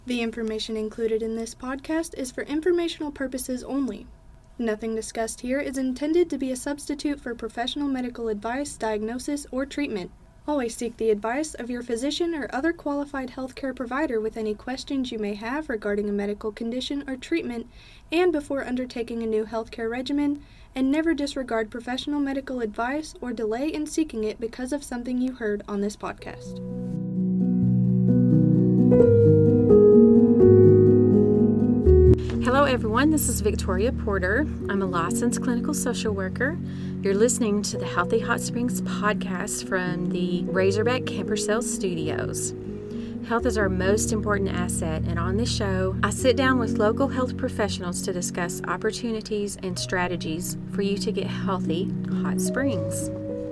The information included in this podcast is for informational purposes only. Nothing discussed here is intended to be a substitute for professional medical advice, diagnosis, or treatment. Always seek the advice of your physician or other qualified healthcare provider with any questions you may have regarding a medical condition or treatment and before undertaking a new healthcare regimen, and never disregard professional medical advice or delay in seeking it because of something you heard on this podcast. Hello everyone, this is Victoria Porter. I'm a licensed clinical social worker. You're listening to the Healthy Hot Springs podcast from the Razorback Camper Sales Studios. Health is our most important asset, and on this show, I sit down with local health professionals to discuss opportunities and strategies for you to get healthy hot springs.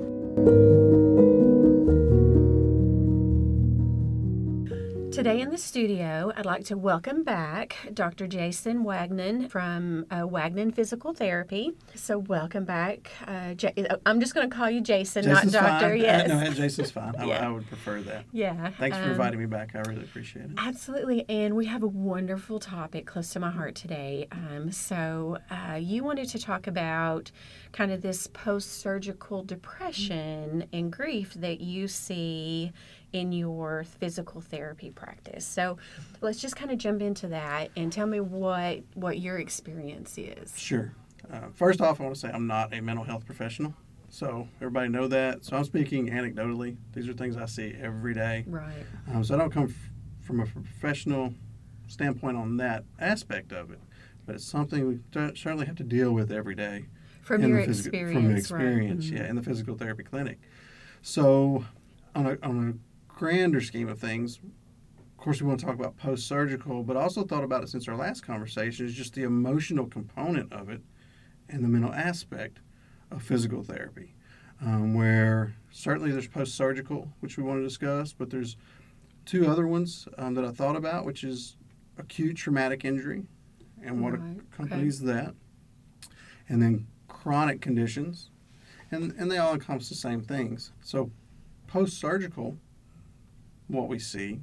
Today in the studio, I'd like to welcome back Dr. Jason Wagnon from Wagnon Physical Therapy. So welcome back. I'm just going to call you Jason, Jason's not Doctor. Fine. Yes. No, Jason's fine. Yeah. I would prefer that. Yeah. Thanks for inviting me back. I really appreciate it. Absolutely. And we have a wonderful topic close to my heart today. You wanted to talk about kind of this post-surgical depression and grief that you see in your physical therapy practice. So let's just kind of jump into that and tell me what your experience is. Sure. First off, I want to say I'm not a mental health professional. So everybody know that. So I'm speaking anecdotally. These are things I see every day. Right. So I don't come from a professional standpoint on that aspect of it. But it's something we certainly have to deal with every day. From your experience. From your experience, right. Yeah, in the physical therapy clinic. So on a grander scheme of things, of course we want to talk about post-surgical, but also thought about it since our last conversation is just the emotional component of it and the mental aspect of physical therapy, where certainly there's post-surgical, which we want to discuss, but there's two other ones that I thought about, which is acute traumatic injury and what accompanies that, and then chronic conditions, and they all encompass the same things. So post-surgical, what we see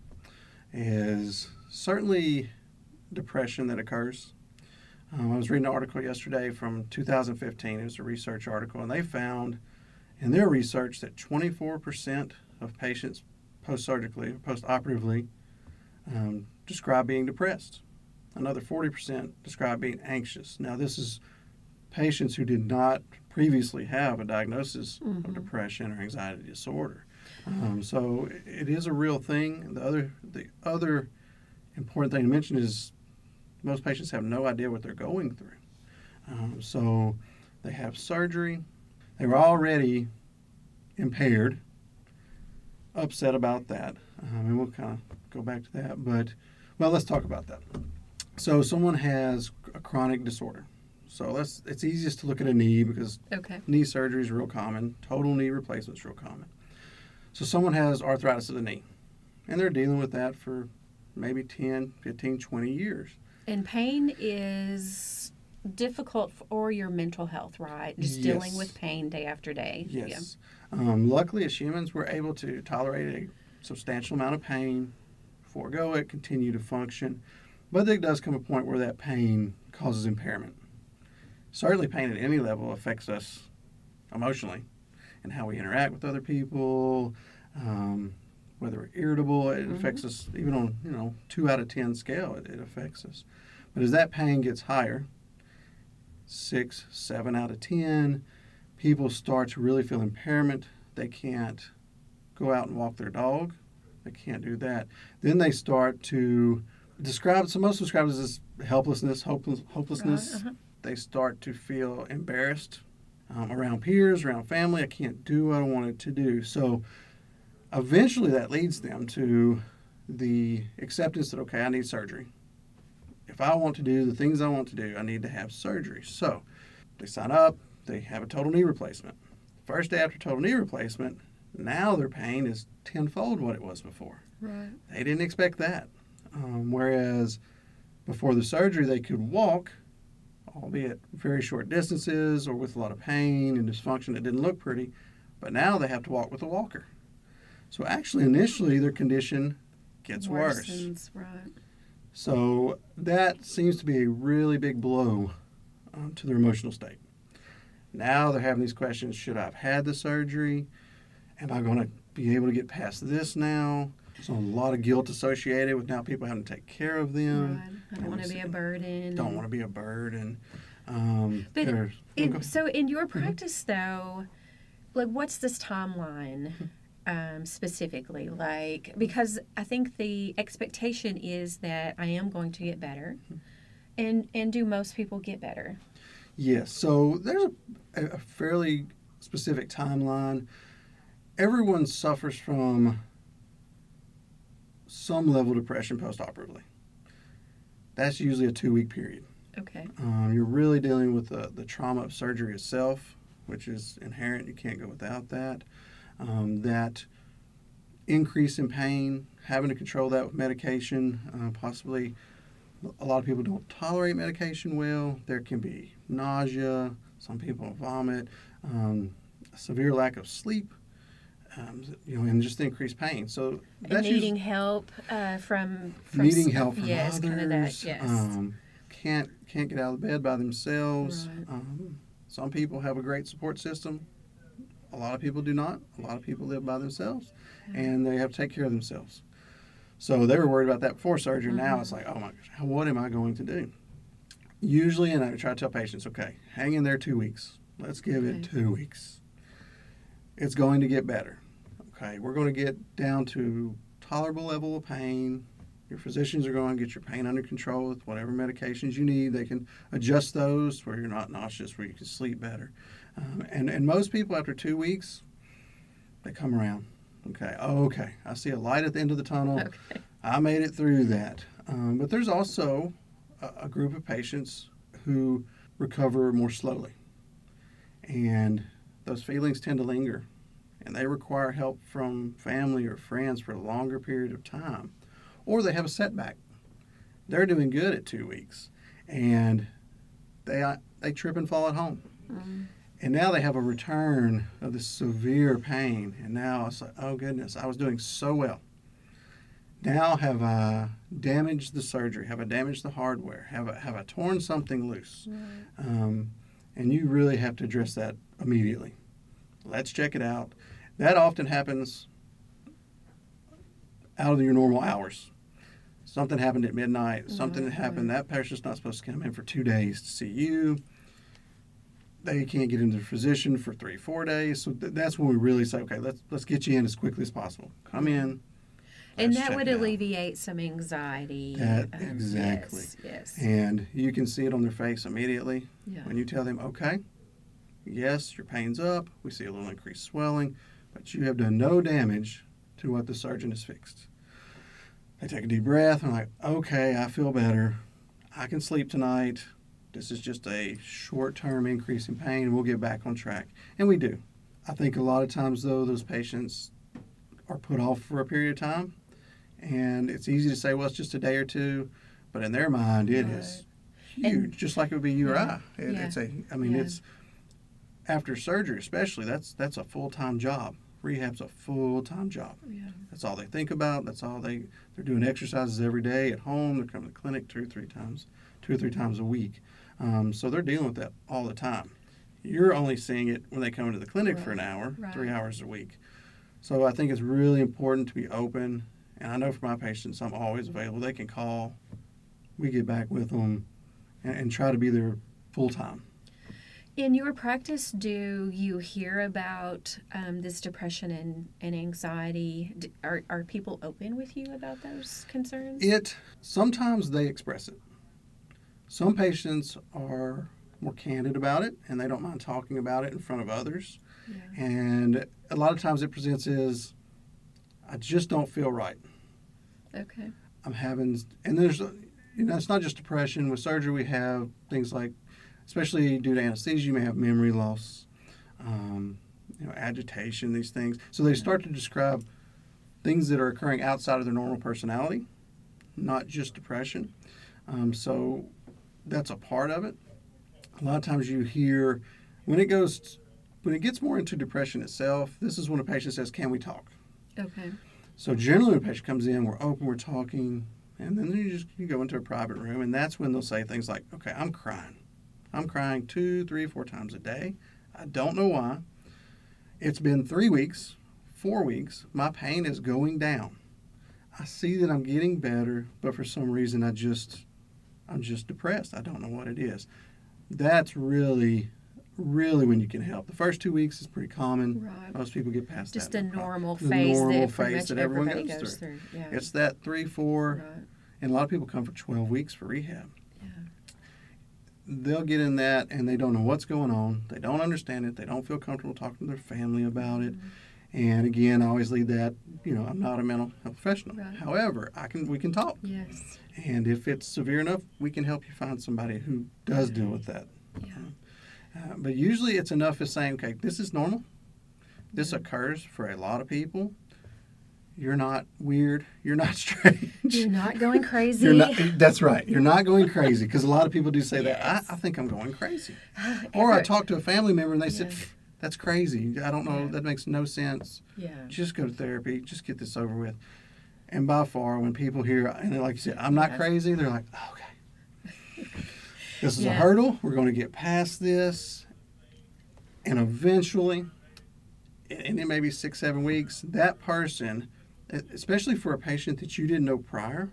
is certainly depression that occurs. I was reading an article yesterday from 2015. It was a research article, and they found in their research that 24% of patients post-surgically, post-operatively, describe being depressed. Another 40% describe being anxious. Now, this is patients who did not previously have a diagnosis of depression or anxiety disorder. So it is a real thing. The other important thing to mention is most patients have no idea what they're going through. So they have surgery. They were already impaired, upset about that. And we'll kind of go back to that. But, well, let's talk about that. So someone has a chronic disorder. So it's easiest to look at a knee because knee surgery is real common. Total knee replacement is real common. So someone has arthritis of the knee, and they're dealing with that for maybe 10, 15, 20 years. And pain is difficult for your mental health, right? Just dealing with pain day after day. Yes. Yeah. Luckily, as humans, we're able to tolerate a substantial amount of pain, forego it, continue to function. But there does come a point where that pain causes impairment. Certainly pain at any level affects us emotionally and how we interact with other people, whether we're irritable. It affects us even on 2 out of 10 scale. It affects us. But as that pain gets higher, 6, 7 out of 10, people start to really feel impairment. They can't go out and walk their dog. They can't do that. Then they start to describe, so most describe it as helplessness, hopelessness. Right, They start to feel embarrassed around peers, around family. I can't do what I wanted to do. So eventually that leads them to the acceptance that, okay, I need surgery. If I want to do the things I want to do, I need to have surgery. So they sign up, they have a total knee replacement. First day after total knee replacement, now their pain is tenfold what it was before. Right. They didn't expect that. Whereas before the surgery, they could walk, albeit very short distances or with a lot of pain and dysfunction that didn't look pretty, but now they have to walk with a walker. So actually, initially, their condition gets worse. Right. So that seems to be a really big blow to their emotional state. Now they're having these questions: should I have had the surgery? Am I going to be able to get past this now? So a lot of guilt associated with now people having to take care of them. Right. I don't want to be a burden. Don't want to be a burden. So in your practice, though, like, what's this timeline specifically? Like, because I think the expectation is that I am going to get better. And do most people get better? Yes. So there's a fairly specific timeline. Everyone suffers from some level of depression post-operatively. That's usually a 2-week period. Okay. You're really dealing with the trauma of surgery itself, which is inherent. You can't go without that. That increase in pain, having to control that with medication, possibly a lot of people don't tolerate medication well. There can be nausea. Some people vomit. Severe lack of sleep. And just increased pain. So that's needing help from needing help from yes, others. Kind of that, yes. Can't get out of bed by themselves. Right. Some people have a great support system. A lot of people do not. A lot of people live by themselves, and they have to take care of themselves. So they were worried about that before surgery. Now it's like, oh my gosh, what am I going to do? Usually, and I try to tell patients, okay, hang in there 2 weeks. Let's give it 2 weeks. It's going to get better. Okay, we're going to get down to tolerable level of pain. Your physicians are going to get your pain under control with whatever medications you need. They can adjust those where you're not nauseous, where you can sleep better. And most people after 2 weeks, they come around. Okay, I see a light at the end of the tunnel. Okay. I made it through that. But there's also a group of patients who recover more slowly. And those feelings tend to linger. And they require help from family or friends for a longer period of time. Or they have a setback. They're doing good at 2 weeks. And they trip and fall at home. Mm-hmm. And now they have a return of this severe pain. And now it's like, oh goodness, I was doing so well. Now have I damaged the surgery? Have I damaged the hardware? Have I torn something loose? Right. And you really have to address that immediately. Let's check it out. That often happens out of your normal hours. Something happened at midnight. Something happened. That patient's not supposed to come in for 2 days to see you. They can't get into the physician for 3-4 days. So that's when we really say, okay, let's get you in as quickly as possible. Come in. And that would alleviate some anxiety. Exactly. Yes. And you can see it on their face immediately. Yeah. When you tell them, okay, yes, your pain's up. We see a little increased swelling, but you have done no damage to what the surgeon has fixed. They take a deep breath and are like, okay, I feel better. I can sleep tonight. This is just a short-term increase in pain. We'll get back on track. And we do. I think a lot of times, though, those patients are put off for a period of time. And it's easy to say, well, it's just a day or two. But in their mind, it is huge, just like it would be you or I. It's after surgery especially, that's a full-time job. Rehab's a full-time job. Yeah. That's all they think about. That's all they're doing exercises every day at home. They're coming to the clinic 2 or 3 times a week. So they're dealing with that all the time. You're only seeing it when they come into the clinic for an hour, 3 hours a week. So I think it's really important to be open. And I know for my patients, I'm always available. They can call. We get back with them and try to be there full-time. In your practice, do you hear about this depression and anxiety? Are people open with you about those concerns? Sometimes they express it. Some patients are more candid about it, and they don't mind talking about it in front of others. Yeah. And a lot of times it presents as, I just don't feel right. Okay. And there's, it's not just depression. With surgery, we have things like, especially due to anesthesia, you may have memory loss, agitation, these things. So they start to describe things that are occurring outside of their normal personality, not just depression. So that's a part of it. A lot of times you hear, when it gets more into depression itself, this is when a patient says, can we talk? Okay. So generally when a patient comes in, we're open, we're talking, And then you go into a private room, and that's when they'll say things like, okay, I'm crying. I'm crying 2, 3, 4 times a day. I don't know why. It's been 3 weeks, 4 weeks. My pain is going down. I see that I'm getting better, but for some reason I'm just depressed. I don't know what it is. That's really when you can help. The first 2 weeks is pretty common. Right. Most people get past just that. Just a normal phase that pretty much everyone everybody goes through. Yeah. It's that 3, 4, Right. and a lot of people come for 12 weeks for rehab. Yeah. They'll get in that and they don't know what's going on. They don't understand it. They don't feel comfortable talking to their family about it. And again, I always lead that, I'm not a mental health professional. Right. However, we can talk. Yes. And if it's severe enough, we can help you find somebody who does deal with that. Yeah. But usually it's enough as saying, okay, this is normal. This occurs for a lot of people. You're not weird. You're not strange. You're not going crazy. That's right. You're not going crazy, because a lot of people do say Yes. that. I think I'm going crazy. Or I talked to a family member and they said, Yeah. that's crazy. I don't know. Yeah. That makes no sense. Yeah. Just go to therapy. Just get this over with. And by far, when people hear, and like you said, I'm not Yeah. crazy, they're like, oh, okay. This is Yeah. a hurdle. We're going to get past this. And eventually, and it may be 6, 7 weeks, that person, especially for a patient that you didn't know prior,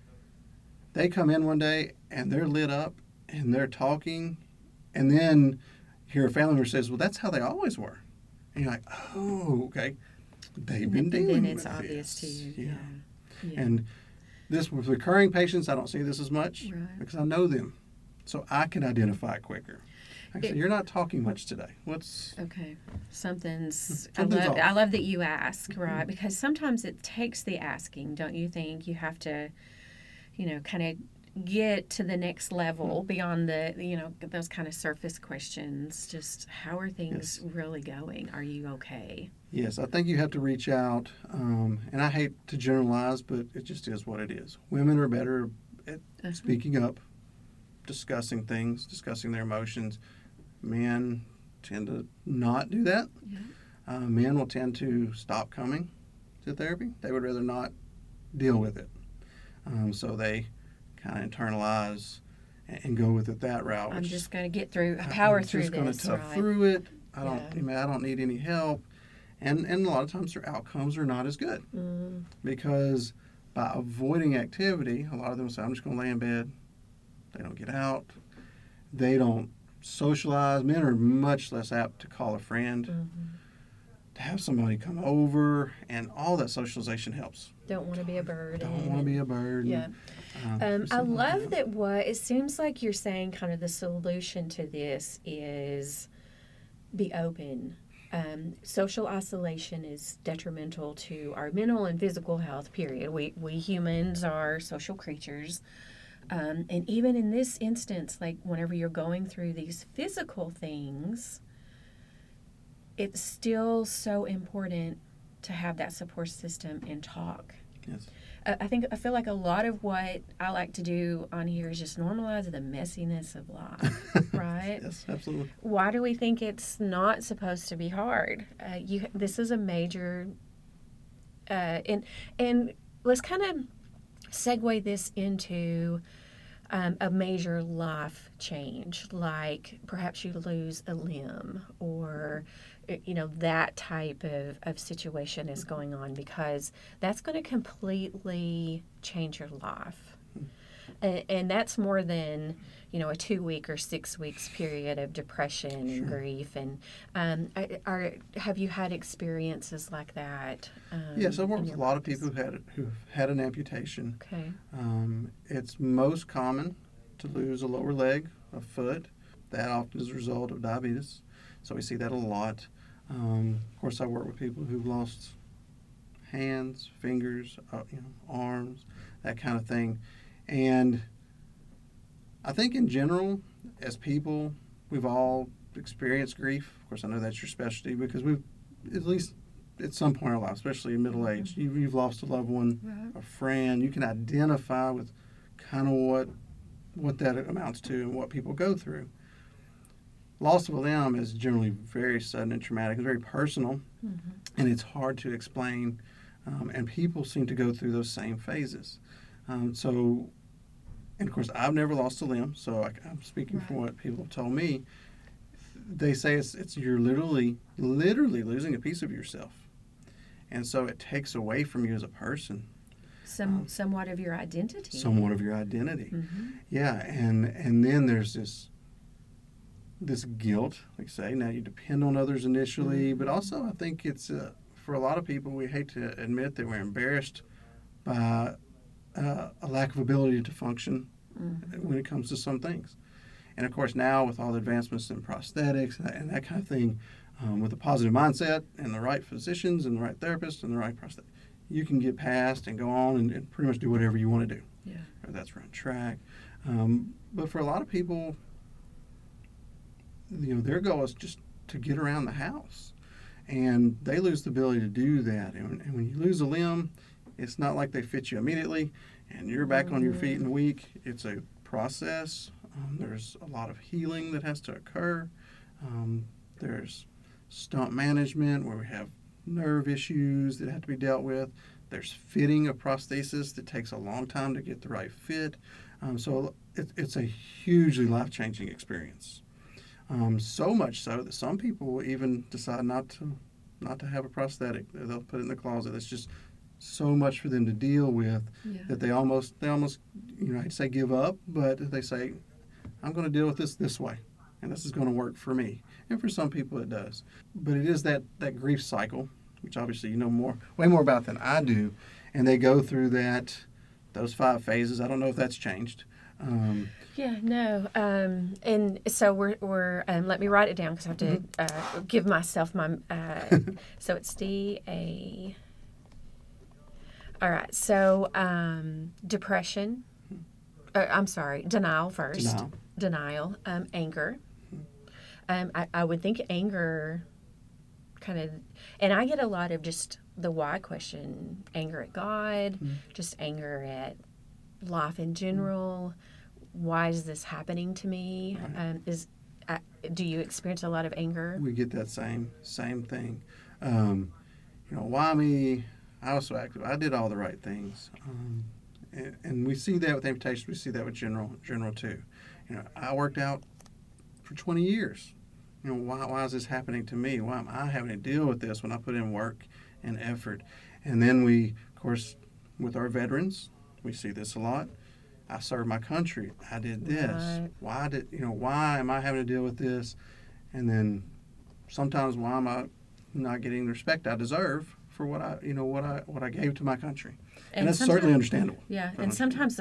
they come in one day and they're lit up and they're talking, and then hear a family member says, well, that's how they always were. And you're like, oh, okay. They've been dealing with this. Then it's obvious to you. Yeah. And this with recurring patients, I don't see this as much because I know them. So I can identify it quicker. I say, you're not talking much today. What's... Okay. Something's off. I love that you ask, right? Because sometimes it takes the asking, don't you think? You have to, kind of get to the next level beyond the, those kind of surface questions. Just how are things really going? Are you okay? Yes, I think you have to reach out. And I hate to generalize, but it just is what it is. Women are better at speaking up, discussing things, discussing their emotions. Men tend to not do that. Yeah. Men will tend to stop coming to therapy. They would rather not deal with it. So they kind of internalize and go with it that route. I'm just going to get through, power through this. I'm just going to tough through it. I don't need any help. And a lot of times their outcomes are not as good. Because by avoiding activity, a lot of them say, I'm just going to lay in bed. They don't get out. They don't socialize. Men are much less apt to call a friend, to have somebody come over, and all that socialization helps. Don't want to be a burden. Don't want to be a burden. Yeah. I love that it seems like you're saying kind of the solution to this is be open. Social isolation is detrimental to our mental and physical health, period. We humans are social creatures. And even in this instance, like whenever you're going through these physical things, it's still so important to have that support system and talk. Yes. I feel like a lot of what I like to do on here is just normalize the messiness of life, right? Yes, absolutely. Why do we think it's not supposed to be hard? This is a major, and let's kind of segue this into a major life change, like perhaps you lose a limb or that type of situation is going on, because that's going to completely change your life. And that's more than, a 2 week or 6 weeks period of depression and grief. And have you had experiences like that? Yes, I've worked with a lot of people who've had an amputation. Okay. It's most common to lose a lower leg, a foot. That often is a result of diabetes. So we see that a lot. Of course, I work with people who've lost hands, fingers, arms, that kind of thing. And I think in general, as people, we've all experienced grief. Of course, I know that's your specialty because we've, at least at some point in our life, especially in middle age, you've lost a loved one, a friend. You can identify with kind of what that amounts to and what people go through. Loss of a limb is generally very sudden and traumatic. It's very personal, and it's hard to explain. And people seem to go through those same phases. So, and of course, I've never lost a limb, so I'm speaking from what people have told me. They say it's you're literally losing a piece of yourself, and so it takes away from you as a person. Somewhat of your identity. Somewhat of your identity. Mm-hmm. Yeah, and then there's this guilt, like say, now you depend on others initially, but also I think it's for a lot of people, we hate to admit that we're embarrassed by a lack of ability to function when it comes to some things. And of course now with all the advancements in prosthetics and that kind of thing, with a positive mindset and the right physicians and the right therapists and the right prosthetic, you can get past and go on and pretty much do whatever you want to do. Yeah. Or that's run track. But for a lot of people, their goal is just to get around the house. And they lose the ability to do that. And when you lose a limb, it's not like they fit you immediately and you're back on your feet in a week. It's a process. There's a lot of healing that has to occur. There's stump management where we have nerve issues that have to be dealt with. There's fitting of prosthesis that takes a long time to get the right fit. So it's a hugely life-changing experience. So much so that some people will even decide not to have a prosthetic. They'll put it in the closet. It's just so much for them to deal with that they almost I'd say give up, but they say, I'm going to deal with this way, and this is going to work for me. And for some people it does. But it is that grief cycle, which obviously you know way more about than I do, and they go through those 5 phases. I don't know if that's changed. And so we're let me write it down because I have to give myself my so it's DA. All right, so depression. I'm sorry, denial first. Denial. Anger. I would think anger kind of, and I get a lot of just the why question, anger at God, just anger at life in general. Why is this happening to me? Right. Do you experience a lot of anger? We get that same thing. Why me? I was so active. I did all the right things. And we see that with amputation. We see that with general too. I worked out for 20 years. Why is this happening to me? Why am I having to deal with this when I put in work and effort? And then we, of course, with our veterans, we see this a lot. I served my country. I did this. Right. Why am I having to deal with this? And then sometimes why am I not getting the respect I deserve for what I gave to my country? And that's certainly understandable. Yeah, and sometimes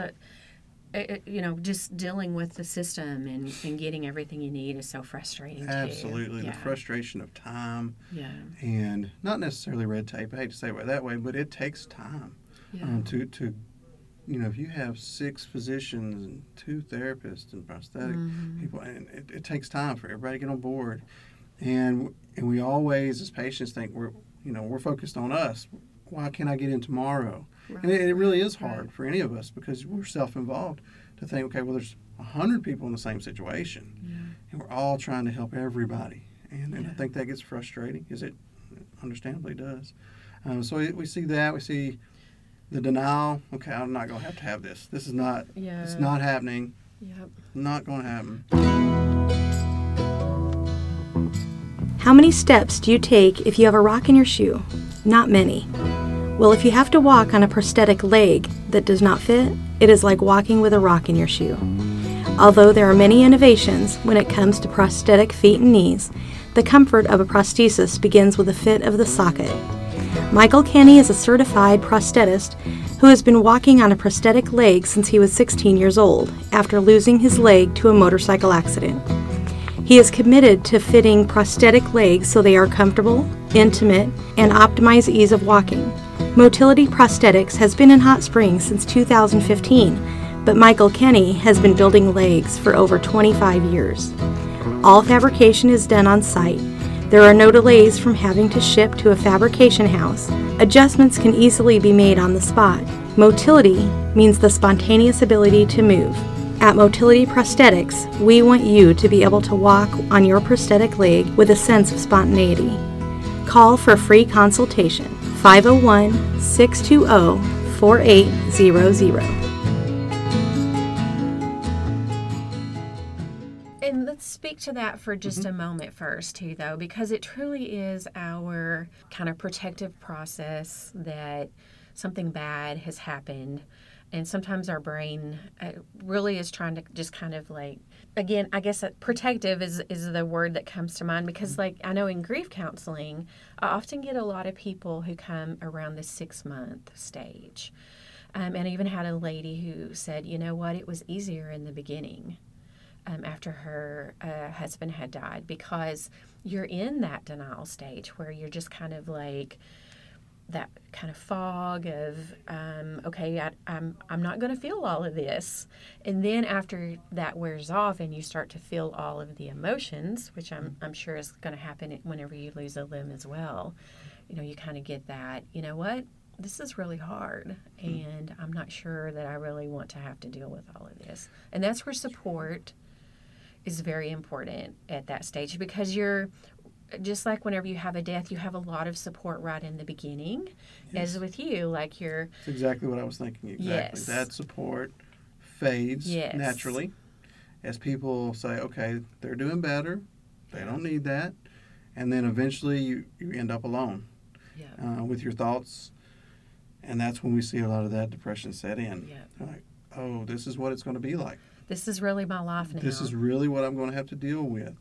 just dealing with the system and getting everything you need is so frustrating. Absolutely. Too. Yeah. The frustration of time. Yeah. And not necessarily red tape. I hate to say it that way, but it takes time to if you have 6 physicians and 2 therapists and prosthetic people, and it takes time for everybody to get on board. And we always, as patients, think we're focused on us. Why can't I get in tomorrow? Right. And it really is hard for any of us because we're self-involved to think, okay, well, there's 100 people in the same situation, and we're all trying to help everybody. And I think that gets frustrating, because it understandably does. So we see that. We see the denial. Okay, I'm not going to have this. This is not. Yeah. It's not happening. Yep. Not going to happen. How many steps do you take if you have a rock in your shoe? Not many. Well, if you have to walk on a prosthetic leg that does not fit, it is like walking with a rock in your shoe. Although there are many innovations when it comes to prosthetic feet and knees, the comfort of a prosthesis begins with the fit of the socket. Michael Kenny is a certified prosthetist who has been walking on a prosthetic leg since he was 16 years old after losing his leg to a motorcycle accident. He is committed to fitting prosthetic legs so they are comfortable, intimate, and optimize ease of walking. Motility Prosthetics has been in Hot Springs since 2015, but Michael Kenny has been building legs for over 25 years. All fabrication is done on site. There are no delays from having to ship to a fabrication house. Adjustments can easily be made on the spot. Motility means the spontaneous ability to move. At Motility Prosthetics, we want you to be able to walk on your prosthetic leg with a sense of spontaneity. Call for a free consultation, 501-620-4800. And let's speak to that for just a moment first, too, though, because it truly is our kind of protective process that something bad has happened. And sometimes our brain really is trying to just kind of like, again, I guess protective is the word that comes to mind because, like, I know in grief counseling, I often get a lot of people who come around the 6-month stage. And I even had a lady who said, you know what, it was easier in the beginning after her husband had died because you're in that denial stage where you're just kind of like, that kind of fog of, okay, I'm not going to feel all of this. And then after that wears off and you start to feel all of the emotions, which I'm sure is going to happen whenever you lose a limb as well, you know, you kind of get that, you know what, this is really hard and I'm not sure that I really want to have to deal with all of this. And that's where support is very important at that stage because you're, just like whenever you have a death, you have a lot of support right in the beginning, as with you, like you're... That's exactly what I was thinking, exactly. Yes. That support fades naturally as people say, okay, they're doing better, they don't need that, and then eventually you end up alone with your thoughts, and that's when we see a lot of that depression set in. Like, oh, this is what it's going to be like. This is really my life now. This is really what I'm going to have to deal with.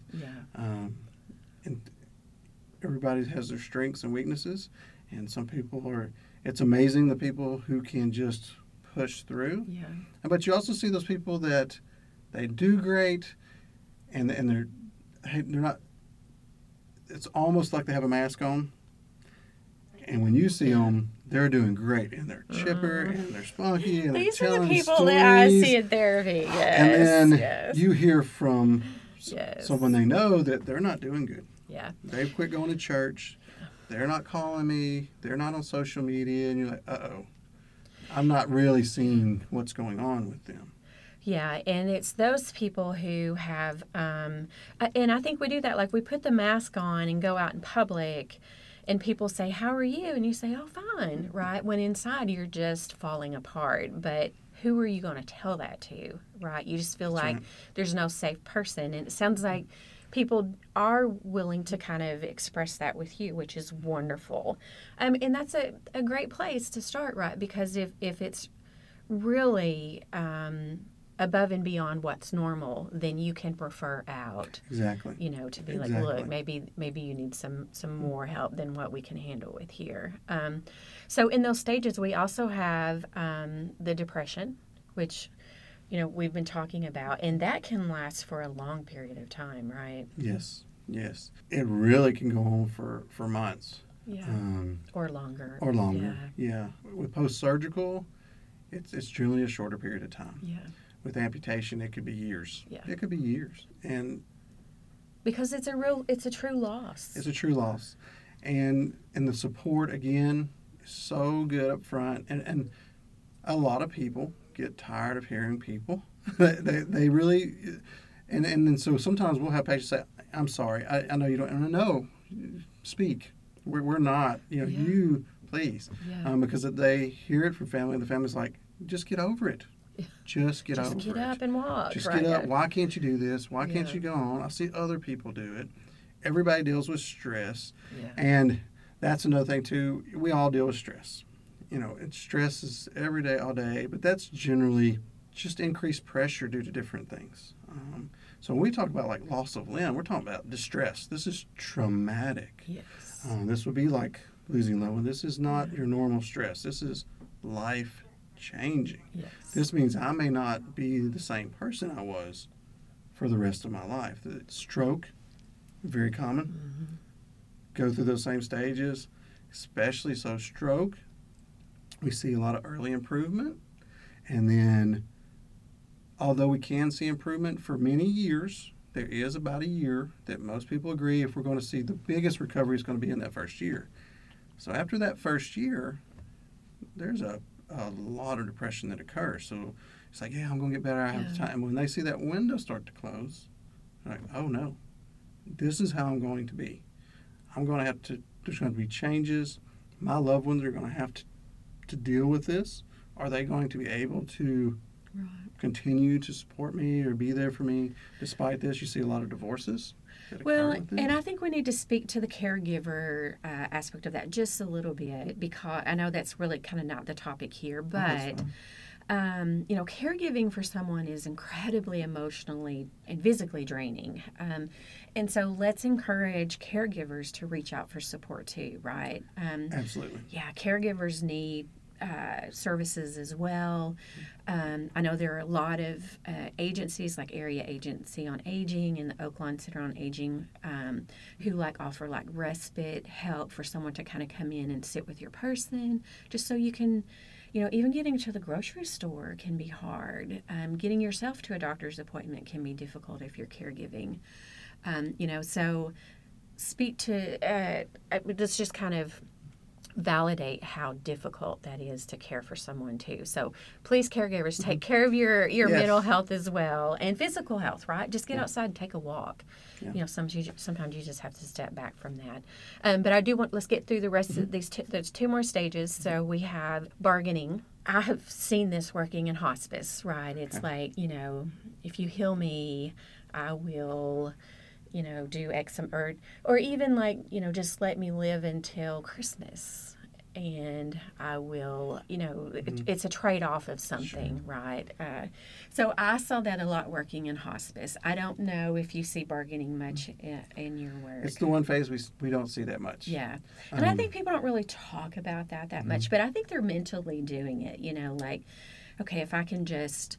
And everybody has their strengths and weaknesses, and some people are, it's amazing the people who can just push through. But you also see those people that they do great and they're not, it's almost like they have a mask on. And when you see them, they're doing great and they're chipper and they're spunky and these they're telling are the people stories. that I see in therapy. And then you hear from someone they know that they're not doing good. They've quit going to church. They're not calling me. They're not on social media. And you're like, uh-oh. I'm not really seeing what's going on with them. Yeah, and it's those people who have, and I think we do that. Like we put the mask on and go out in public, and people say, how are you? And you say, oh, fine, right? When inside you're just falling apart. But who are you going to tell that to, right? You just feel like there's no safe person. And it sounds like people are willing to kind of express that with you, which is wonderful. And that's a great place to start, right? Because if it's really above and beyond what's normal, then you can refer out. Exactly. You know, to be like, look, maybe you need some more help than what we can handle with here. So in those stages, we also have the depression, which, you know, we've been talking about, and that can last for a long period of time, right? Yes. It really can go on for months. Or longer. Yeah. With post-surgical, it's generally a shorter period of time. With amputation, it could be years. It could be years. And because it's a true loss. It's a true loss. And the support, again, is so good up front. And a lot of people get tired of hearing people. they really, and so sometimes we'll have patients say, I'm sorry, I know you don't, and I know, speak. We're not, you, please. Because they hear it from family, and the family's like, just get over it. Just get over it. Just get up and walk. Just get up. Why can't you do this? Why can't you go on? I see other people do it. Everybody deals with stress. And that's another thing, too. We all deal with stress. Stress is every day, all day, but that's generally just increased pressure due to different things. So when we talk about like loss of limb, we're talking about distress. This is traumatic. This would be like losing a loved one. This is not your normal stress. This is life-changing. This means I may not be the same person I was for the rest of my life. The stroke, very common. Go through those same stages, especially so stroke. We see a lot of early improvement, and then although we can see improvement for many years, there is about a year that most people agree if we're going to see the biggest recovery is going to be in that first year. So after that first year, there's a lot of depression that occurs. So it's like, I'm going to get better. I have the time. When they see that window start to close, they're like, oh no, this is how I'm going to be. I'm going to have to, there's going to be changes. My loved ones are going to have to deal with this. Are they going to be able to continue to support me or be there for me despite this? You see a lot of divorces. Well, and I think we need to speak to the caregiver aspect of that just a little bit, because I know that's really kind of not the topic here, but caregiving for someone is incredibly emotionally and physically draining. And so let's encourage caregivers to reach out for support too, right? Absolutely. Yeah, caregivers need services as well. I know there are a lot of agencies like Area Agency on Aging and the Oaklawn Center on Aging who offer respite help for someone to kind of come in and sit with your person, just so you can, even getting to the grocery store can be hard. Getting yourself to a doctor's appointment can be difficult if you're caregiving. So speak to, let's just kind of validate how difficult that is to care for someone too. So please, caregivers, take care of your mental health as well, and physical health, right? Just get outside and take a walk. Yeah. Sometimes you just have to step back from that. But I do let's get through the rest of these there's two more stages. So we have bargaining. I have seen this working in hospice, right? It's if you heal me, I will do X, or even just let me live until Christmas and I will, it's a trade-off of something, right? So I saw that a lot working in hospice. I don't know if you see bargaining much in your work. It's the one phase we don't see that much. Yeah. And I think people don't really talk about that much, but I think they're mentally doing it, okay, if I can just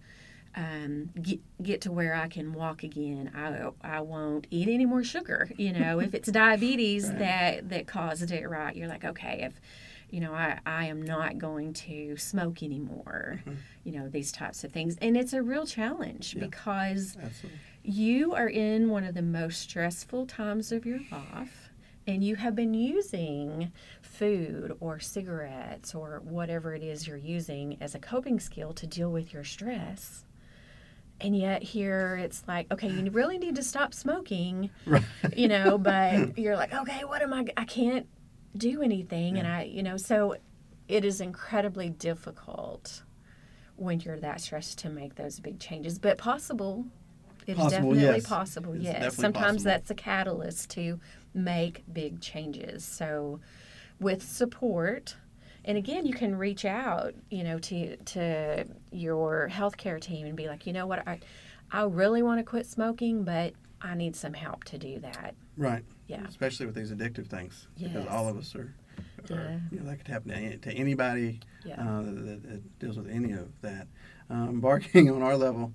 get to where I can walk again, I won't eat any more sugar. If it's diabetes that caused it, right? You're like, okay, if I am not going to smoke anymore. These types of things, and it's a real challenge because you are in one of the most stressful times of your life, and you have been using food or cigarettes or whatever it is you're using as a coping skill to deal with your stress. And yet here it's like, okay, you really need to stop smoking, but you're like, okay, I can't do anything. And so it is incredibly difficult when you're that stressed to make those big changes, but possible. It is definitely possible. Yes. Sometimes that's a catalyst to make big changes. So with support, and again, you can reach out, to your healthcare team and be like, what, I really want to quit smoking, but I need some help to do that. Right. Yeah. Especially with these addictive things, because Yes. all of us are that could happen to anybody that deals with any of that. Bargaining on our level,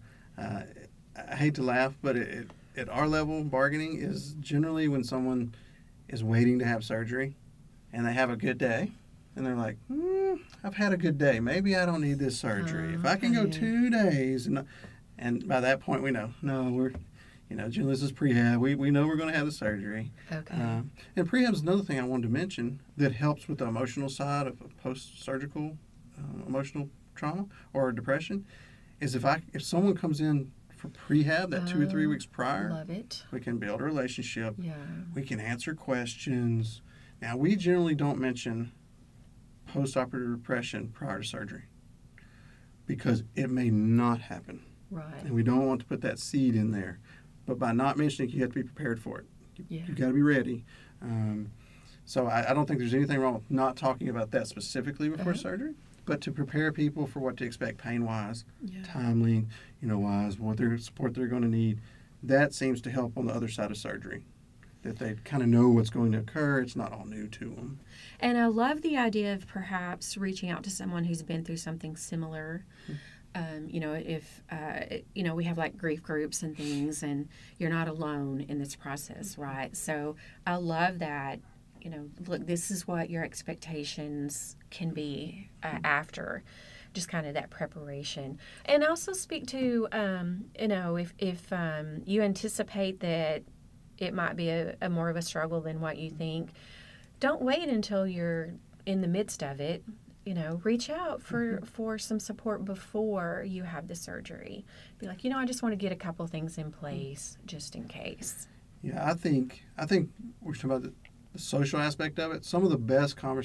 I hate to laugh, but at our level, bargaining is generally when someone is waiting to have surgery and they have a good day. And they're like, I've had a good day. Maybe I don't need this surgery. If I can go 2 days. And by that point, we know, we're, generally this is prehab. We know we're going to have the surgery. Okay. And prehab is another thing I wanted to mention that helps with the emotional side of post-surgical emotional trauma or depression, is if someone comes in for prehab that 2 or 3 weeks prior, love it. We can build a relationship. Yeah. We can answer questions. Now, we generally don't mention post-operative depression prior to surgery because it may not happen. Right. And we don't want to put that seed in there. But by not mentioning it, you have to be prepared for it. You've got to be ready. So I don't think there's anything wrong with not talking about that specifically before surgery, but to prepare people for what to expect pain-wise, timely, wise, what their support they're going to need. That seems to help on the other side of surgery, that they kind of know what's going to occur. It's not all new to them. And I love the idea of perhaps reaching out to someone who's been through something similar. If we have grief groups and things, and you're not alone in this process, right? So I love that, look, this is what your expectations can be after, just kind of that preparation. And also speak to, if you anticipate that it might be a more of a struggle than what you think, don't wait until you're in the midst of it. Reach out for some support before you have the surgery. Be like, I just want to get a couple things in place just in case. Yeah, I think we're talking about the social aspect of it. Some of the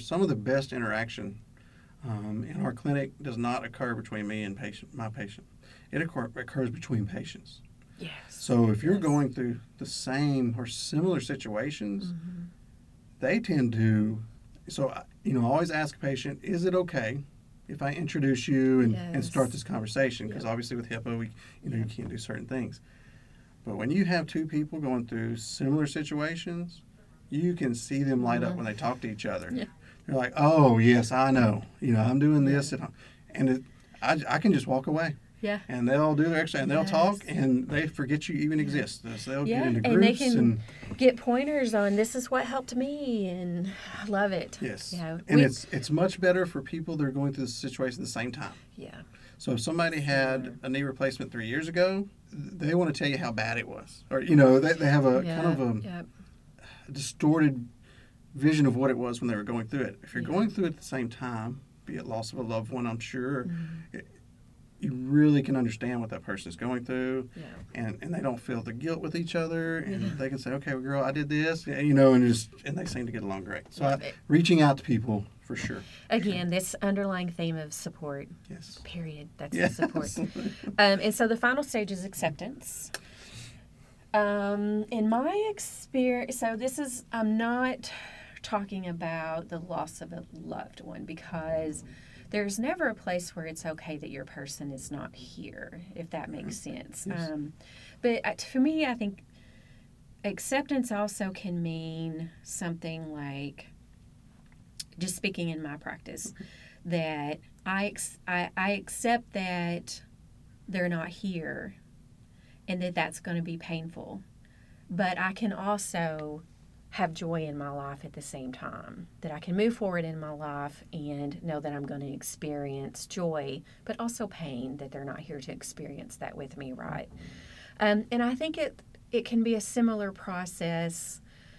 best interaction in our clinic does not occur between me and my patient. it occurs between patients. Yes. So if you're going through the same or similar situations, they tend to, so, I always ask a patient, is it okay if I introduce you and start this conversation? Because obviously with HIPAA, you can't do certain things. But when you have two people going through similar situations, you can see them light up when they talk to each other. Yeah. They're like, oh, yes, I know. I'm doing this. And I can just walk away. Yeah. And they'll do their exercise, and they'll talk, and they forget you even exist. So they'll get into groups. And they can get pointers on this is what helped me, and I love it. Yes. And it's much better for people that are going through the situation at the same time. Yeah. So if somebody had a knee replacement 3 years ago, they want to tell you how bad it was. Or, they have a kind of a distorted vision of what it was when they were going through it. If you're going through it at the same time, be it loss of a loved one, I'm sure, you really can understand what that person is going through, and they don't feel the guilt with each other, and they can say, okay, well, girl, I did this, and they seem to get along great. So reaching out to people, for sure. Again, this underlying theme of support. Yes. Period. That's the support. And so the final stage is acceptance. In my experience, I'm not talking about the loss of a loved one, because there's never a place where it's okay that your person is not here, if that makes sense. Yes. But for me, I think acceptance also can mean something like, just speaking in my practice, that I accept that they're not here and that that's going to be painful. But I can also have joy in my life at the same time, that I can move forward in my life and know that I'm going to experience joy, but also pain, that they're not here to experience that with me, right? And I think it can be a similar process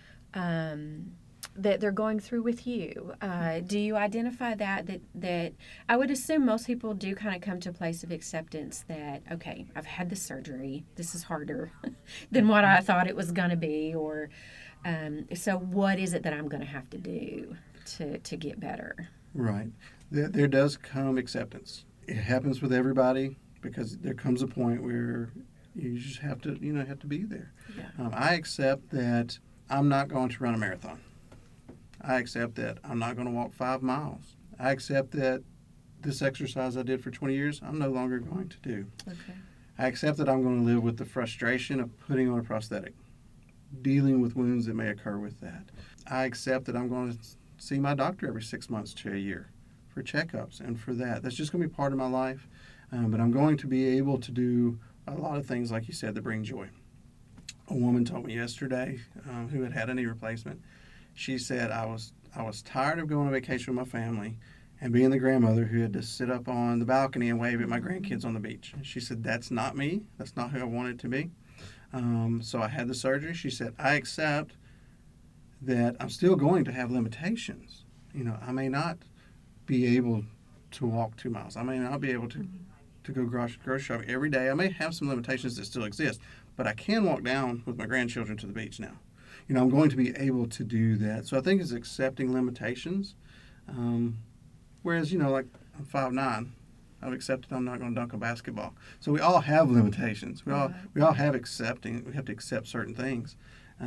that they're going through with you. Do you identify that I would assume most people do kind of come to a place of acceptance that, okay, I've had the surgery, this is harder than what I thought it was going to be, or so what is it that I'm going to have to do to get better? Right. There does come acceptance. It happens with everybody, because there comes a point where you just have to, have to be there. Yeah. I accept that I'm not going to run a marathon. I accept that I'm not going to walk 5 miles. I accept that this exercise I did for 20 years, I'm no longer going to do. Okay. I accept that I'm going to live with the frustration of putting on a prosthetic, dealing with wounds that may occur with that. I accept that I'm going to see my doctor every 6 months to a year for checkups and for that. That's just going to be part of my life. But I'm going to be able to do a lot of things, like you said, that bring joy. A woman told me yesterday who had a knee replacement. She said, I was tired of going on vacation with my family and being the grandmother who had to sit up on the balcony and wave at my grandkids on the beach. She said, that's not me. That's not who I wanted to be. So I had the surgery. She said, I accept that I'm still going to have limitations. I may not be able to walk 2 miles. I may not be able to go grocery shopping every day. I may have some limitations that still exist, but I can walk down with my grandchildren to the beach now. I'm going to be able to do that. So I think it's accepting limitations. Whereas, like I'm 5'9", I've accepted I'm not going to dunk a basketball. So we all have limitations. We all have accepting. We have to accept certain things.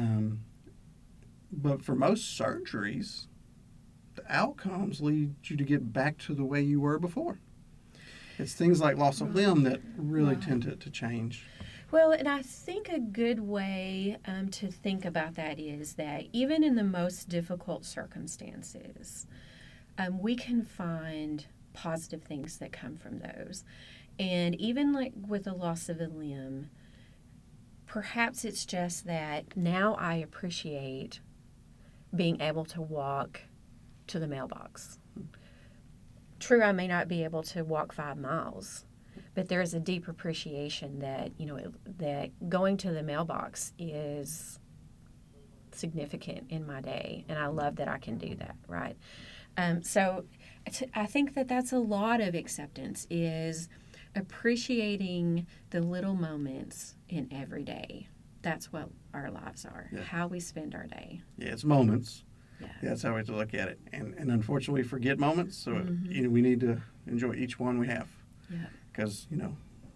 But for most surgeries, the outcomes lead you to get back to the way you were before. It's things like loss of limb that really tend to change. Well, and I think a good way to think about that is that even in the most difficult circumstances, we can find positive things that come from those. And even like with the loss of a limb, perhaps it's just that now I appreciate being able to walk to the mailbox. True, I may not be able to walk 5 miles, but there is a deep appreciation that, that going to the mailbox is significant in my day, and I love that I can do that, right? So I think that that's a lot of acceptance, is appreciating the little moments in every day. That's what our lives are, how we spend our day. Yeah, it's moments. Yeah, that's how we have to look at it. And unfortunately, we forget moments, so we need to enjoy each one we have. Yeah. Because,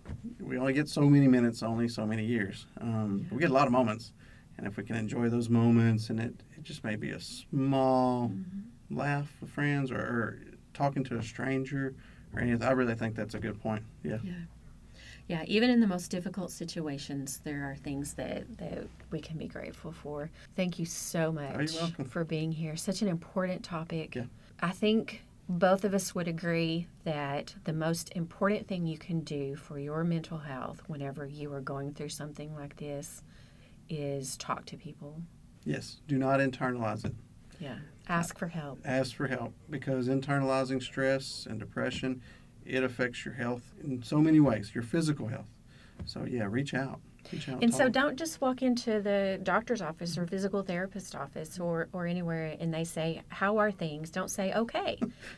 we only get so many minutes, only so many years. We get a lot of moments. And if we can enjoy those moments, and it just may be a small laugh with friends or talking to a stranger or anything, I really think that's a good point. Yeah, even in the most difficult situations, there are things that we can be grateful for. Thank you so much for being here. Such an important topic. Yeah. I think both of us would agree that the most important thing you can do for your mental health whenever you are going through something like this is talk to people. Yes, do not internalize it. Yeah, ask for help. Ask for help, because internalizing stress and depression, it affects your health in so many ways, your physical health. So yeah, reach out. And so don't just walk into the doctor's office or physical therapist office or anywhere and they say, how are things? Don't say, okay.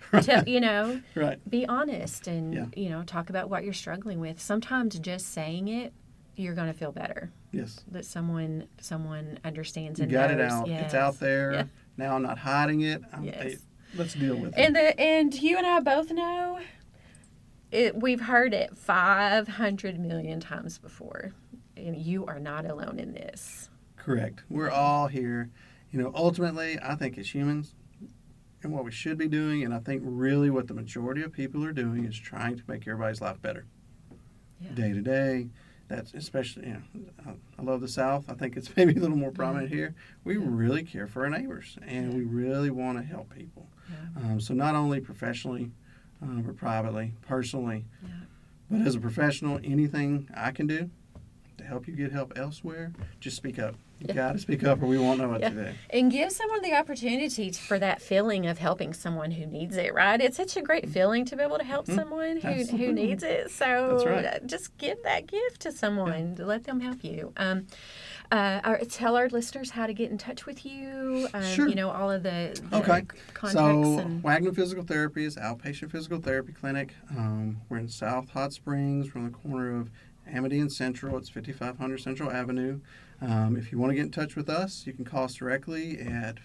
Right. Be honest and, talk about what you're struggling with. Sometimes just saying it, you're going to feel better. Yes. That someone understands you and got knows. it out. Yes. It's out there. Yeah. Now I'm not hiding it. Yes. Let's deal with it. And you and I both know we've heard it 500 million times before. And you are not alone in this. Correct. We're all here. Ultimately, I think as humans, and what we should be doing, and I think really what the majority of people are doing, is trying to make everybody's life better. Yeah. Day to day. That's especially, I love the South. I think it's maybe a little more prominent here. We really care for our neighbors, and we really want to help people. Yeah. So not only professionally, but privately, personally, yeah. but as a professional, anything I can do to help you get help elsewhere, just speak up. You got to speak up or we won't know what to do. And give someone the opportunity for that feeling of helping someone who needs it, right? It's such a great feeling to be able to help someone who needs it. So just give that gift to someone. Let them help you. Tell our listeners how to get in touch with you. Sure. All of the contacts. So Wagner Physical Therapy is outpatient physical therapy clinic. We're in South Hot Springs. We're on the corner of Amity and Central. It's 5500 Central Avenue. If you want to get in touch with us, you can call us directly at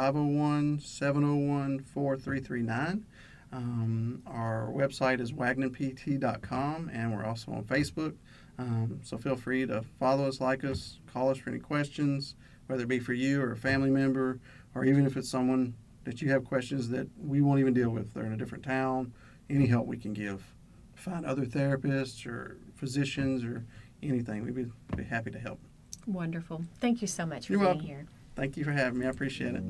501-701-4339. Our website is wagnanpt.com, and we're also on Facebook. So feel free to follow us, like us, call us for any questions, whether it be for you or a family member, or even if it's someone that you have questions that we won't even deal with. They're in a different town. Any help we can give. Find other therapists or physicians or anything. We'd be happy to help. Wonderful. Thank you so much for You're being welcome. here. Thank you for having me. I appreciate it.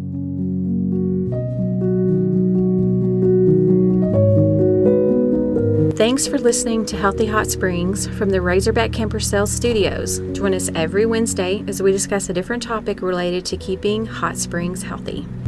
Thanks for listening to Healthy Hot Springs from the Razorback Camper Sales Studios. Join us every Wednesday as we discuss a different topic related to keeping hot springs healthy.